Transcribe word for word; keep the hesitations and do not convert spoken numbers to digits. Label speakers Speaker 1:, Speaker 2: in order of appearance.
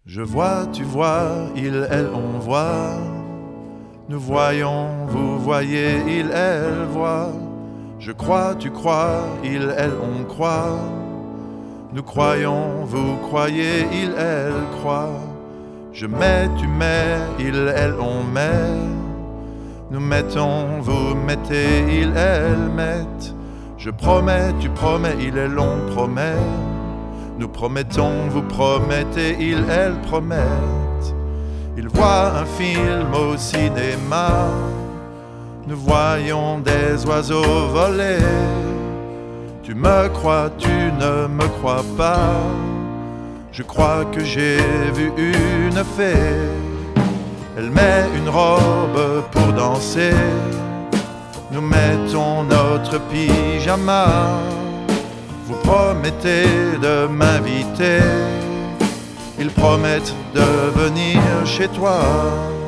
Speaker 1: Je vois, tu vois, il, elle, on voit. Nous voyons, vous voyez, il, elle voit. Je crois, tu crois, il, elle, on croit. Nous croyons, vous croyez, il, elle croit. Je mets, tu mets, il, elle, on met. Nous mettons, vous mettez, il, elle mettent. Je promets, tu promets, il, elle, on promet. Nous promettons, vous promettez, il, elle promettent. Ils voient un film au cinéma. Nous voyons des oiseaux voler. Tu me crois, tu ne me crois pas. Je crois que j'ai vu une fée. Elle met une robe pour danser. Nous mettons notre pyjama. Vous promettez de m'inviter. Ils promettent de venir chez toi.